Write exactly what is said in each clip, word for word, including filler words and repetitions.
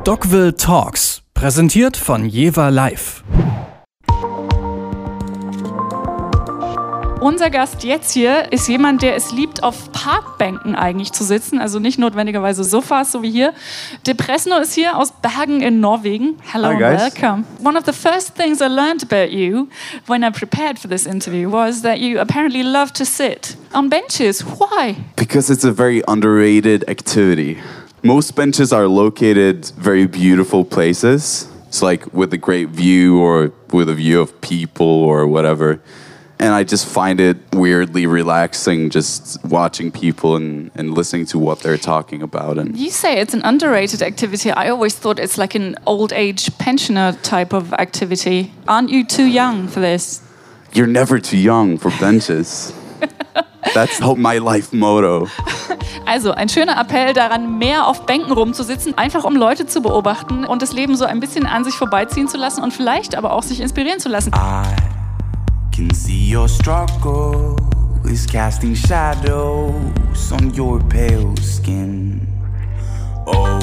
Dogville Talks, präsentiert von Jever Live. Unser Gast jetzt hier ist jemand, der es liebt, auf Parkbänken eigentlich zu sitzen, also nicht notwendigerweise Sofas, so wie hier. De Presno ist hier aus Bergen in Norwegen. Hello and welcome. One of the first things I learned about you when I prepared for this interview was that you apparently love to sit on benches. Why? Because it's a very underrated activity. Most benches are located very beautiful places. It's like with a great view or with a view of people or whatever. And I just find it weirdly relaxing just watching people and, and listening to what they're talking about. And you say it's an underrated activity. I always thought it's like an old age pensioner type of activity. Aren't you too young for this? You're never too young for benches. That's my life motto. Also ein schöner Appell daran, mehr auf Bänken rumzusitzen, einfach um Leute zu beobachten und das Leben so ein bisschen an sich vorbeiziehen zu lassen und vielleicht aber auch sich inspirieren zu lassen. I can see your struggle is casting shadows on your pale skin. Oh,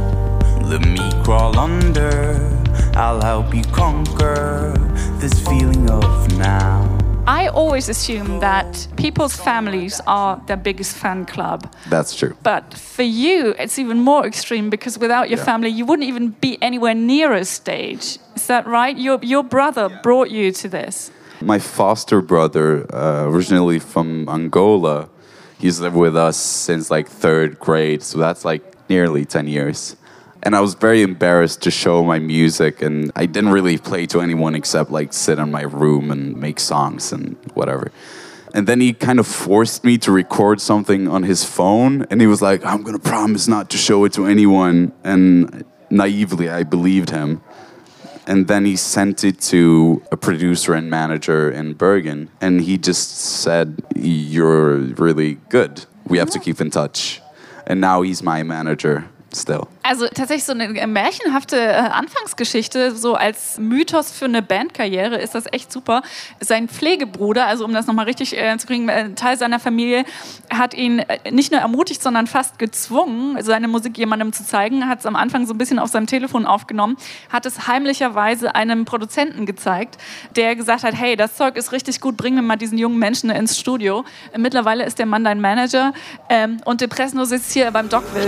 let me crawl under, I'll help you conquer this feeling of now. I always assume that people's families are their biggest fan club. That's true. But for you, it's even more extreme because without your yeah. family, you wouldn't even be anywhere near a stage. Is that right? Your, your brother yeah. brought you to this. My foster brother, uh, originally from Angola, he's lived with us since like third grade, so that's like nearly ten years. And I was very embarrassed to show my music, and I didn't really play to anyone except like sit in my room and make songs and whatever. And then he kind of forced me to record something on his phone, and he was like, I'm gonna promise not to show it to anyone. And naively, I believed him. And then he sent it to a producer and manager in Bergen, and he just said, you're really good. We have to keep in touch. And now he's my manager still. Also tatsächlich so eine märchenhafte Anfangsgeschichte, so als Mythos für eine Bandkarriere ist das echt super. Sein Pflegebruder, also um das nochmal richtig äh, zu kriegen, ein Teil seiner Familie, hat ihn nicht nur ermutigt, sondern fast gezwungen, seine Musik jemandem zu zeigen, hat es am Anfang so ein bisschen auf seinem Telefon aufgenommen, hat es heimlicherweise einem Produzenten gezeigt, der gesagt hat, hey, das Zeug ist richtig gut, bring mir mal diesen jungen Menschen ins Studio. Mittlerweile ist der Mann dein Manager ähm, und De Presno sitzt hier beim Dogville.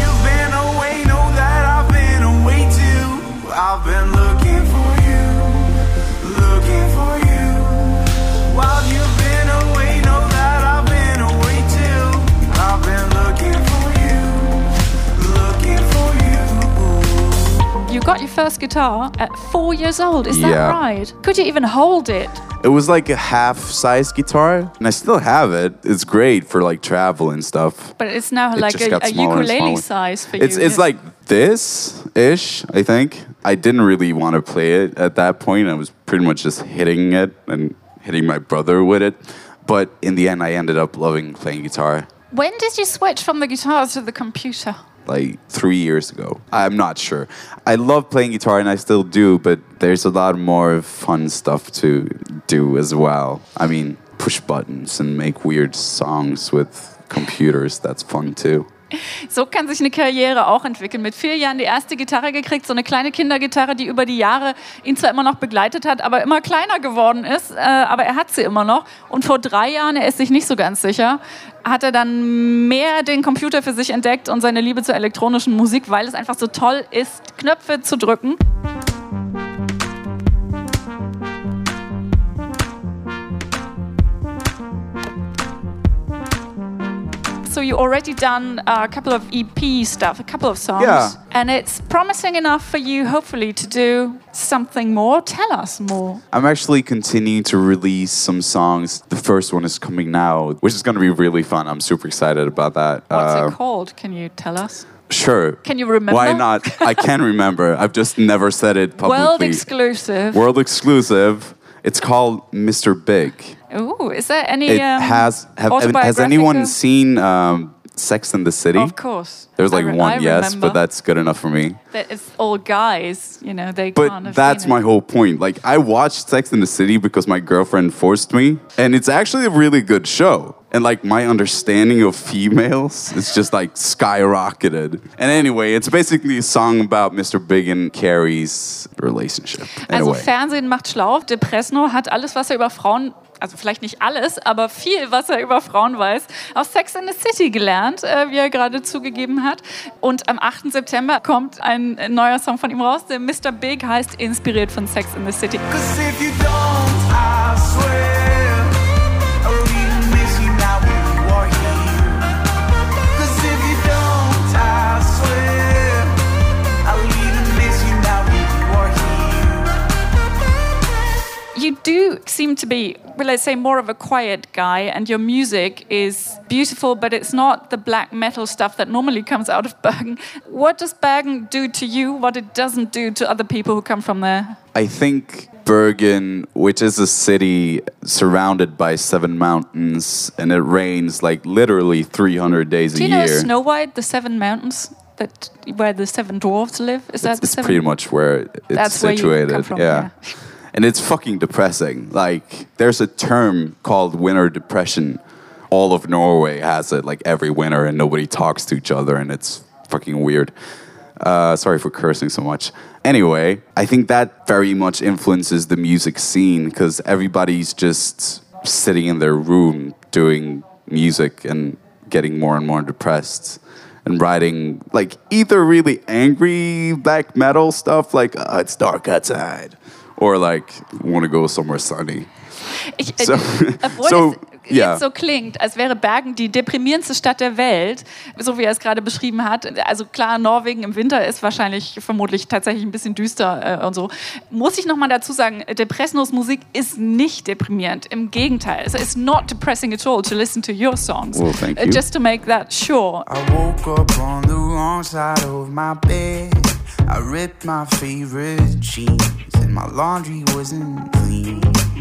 Away, know that I've been away too. I've been looking for you, looking for you. While you've been away, know that I've been away too. I've been looking for you, looking for you. You got your first guitar at four years old, is that yeah. right? Could you even hold it? It was like a half-size guitar, and I still have it. It's great for like travel and stuff. But it's now it like a, a ukulele size for it's, you. It's like this-ish, I think. I didn't really want to play it at that point. I was pretty much just hitting it and hitting my brother with it. But in the end, I ended up loving playing guitar. When did you switch from the guitar to the computer? Like three years ago. I'm not sure. I love playing guitar and I still do, but there's a lot more fun stuff to do as well. I mean, push buttons and make weird songs with computers. That's fun too. So kann sich eine Karriere auch entwickeln. Mit vier Jahren die erste Gitarre gekriegt, so eine kleine Kindergitarre, die über die Jahre ihn zwar immer noch begleitet hat, aber immer kleiner geworden ist, äh, aber er hat sie immer noch. Und vor drei Jahren, er ist sich nicht so ganz sicher, hat er dann mehr den Computer für sich entdeckt und seine Liebe zur elektronischen Musik, weil es einfach so toll ist, Knöpfe zu drücken. So you already done a couple of E P stuff, a couple of songs. Yeah. And it's promising enough for you, hopefully, to do something more. Tell us more. I'm actually continuing to release some songs. The first one is coming now, which is going to be really fun. I'm super excited about that. What's uh, it called? Can you tell us? Sure. Can you remember? Why not? I can remember. I've just never said it publicly. World exclusive. World exclusive. It's called Mister Big. Ooh, is there any It um, has. Have, has anyone seen um, Sex and the City? Of course. There's like I re- one I yes, remember. but that's good enough for me. That it's all guys, you know, they But can't have that's seen my it. whole point. Like, I watched Sex and the City because my girlfriend forced me, and it's actually a really good show. And like my understanding of females is just like skyrocketed. And anyway, it's basically a song about Mister Big and Carrie's relationship. Also Anyway. Fernsehen macht schlau. De Presno hat alles, was er über Frauen, also vielleicht nicht alles, aber viel, was er über Frauen weiß, aus Sex in the City gelernt, äh, wie er gerade zugegeben hat. Und am achten September kommt ein neuer Song von ihm raus, der Mister Big heißt, inspiriert von Sex in the City. 'Cause if you don't, I swear I'll even miss you now when you are here. 'Cause if you don't, I swear I'll even miss you now when you are here. You do seem to be, well, let's say, more of a quiet guy, and your music is beautiful, but it's not the black metal stuff that normally comes out of Bergen. What does Bergen do to you, what it doesn't do to other people who come from there? I think Bergen, which is a city surrounded by seven mountains, and it rains like literally three hundred days Do a you know year. Snow White, the seven mountains that where the seven dwarves live? Is that It's, the it's seven? pretty much where it's That's where you situated. come from, yeah. yeah. And it's fucking depressing. Like, there's a term called winter depression. All of Norway has it, like every winter, and nobody talks to each other, and it's fucking weird. Uh, sorry for cursing so much. Anyway, I think that very much influences the music scene because everybody's just sitting in their room doing music and getting more and more depressed and writing like either really angry black metal stuff like uh, it's dark outside or like want to go somewhere sunny. Ich, äh, So- obwohl so, es ja. jetzt so klingt, als wäre Bergen die deprimierendste Stadt der Welt, so wie er es gerade beschrieben hat. Also klar, Norwegen im Winter ist wahrscheinlich vermutlich tatsächlich ein bisschen düster äh, und so. Muss ich nochmal dazu sagen, De Presnos Musik ist nicht deprimierend. Im Gegenteil. So it's not depressing at all to listen to your songs. Well, thank Uh, you. Just to make that sure. I woke up on the wrong side of my bed. I ripped my favorite jeans and my laundry wasn't clean.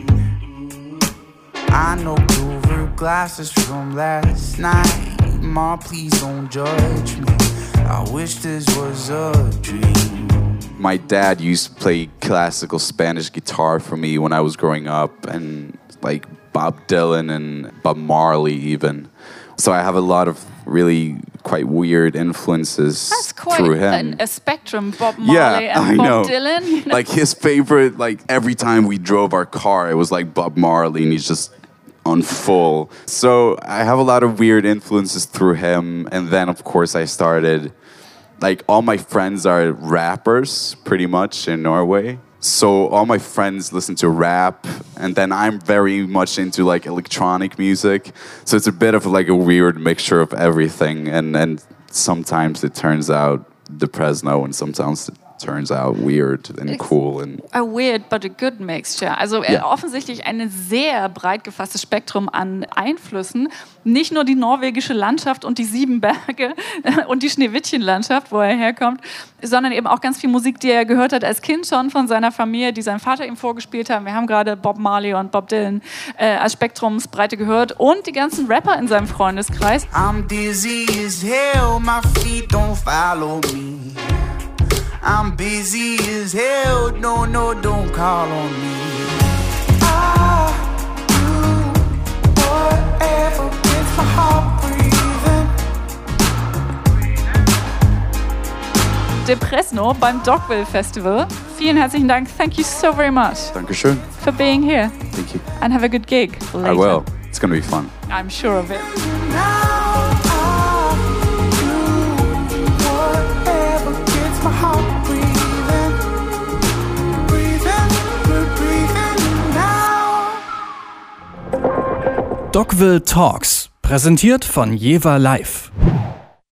I knocked over glasses from last night. Ma, please don't judge me. I wish this was a dream. My dad used to play classical Spanish guitar for me when I was growing up, and like Bob Dylan and Bob Marley even. So I have a lot of really quite weird influences That's quite through him. an, a spectrum. Bob Marley yeah, and I Bob know. Dylan. You know? Like his favorite, like every time we drove our car, it was like Bob Marley, and he's just on full. So I have a lot of weird influences through him, and then of course I started. Like all my friends are rappers, pretty much in Norway. So all my friends listen to rap, and then I'm very much into like electronic music. So it's a bit of like a weird mixture of everything, and and sometimes it turns out Depresno, and sometimes it turns out weird and cool and A weird but a good mixture. Also äh, Ja. offensichtlich ein sehr breit gefasstes Spektrum an Einflüssen. Nicht nur die norwegische Landschaft und die sieben Berge und die Schneewittchenlandschaft, wo er herkommt, sondern eben auch ganz viel Musik, die er gehört hat als Kind schon von seiner Familie, die sein Vater ihm vorgespielt haben. Wir haben gerade Bob Marley und Bob Dylan äh, als Spektrumsbreite gehört und die ganzen Rapper in seinem Freundeskreis. I'm dizzy as hell, my feet don't follow me. I'm busy as hell, no, no, don't call on me. I do whatever gets my heart breathing. Depresno beim Dogville Festival. Vielen herzlichen Dank. Thank you so very much Dankeschön. for being here. Thank you. And have a good gig later. I will. It's gonna be fun. I'm sure of it. Now I do whatever gets my heart breathing. Breathing, we're breathing now. Dogville Talks, präsentiert von Jever Live.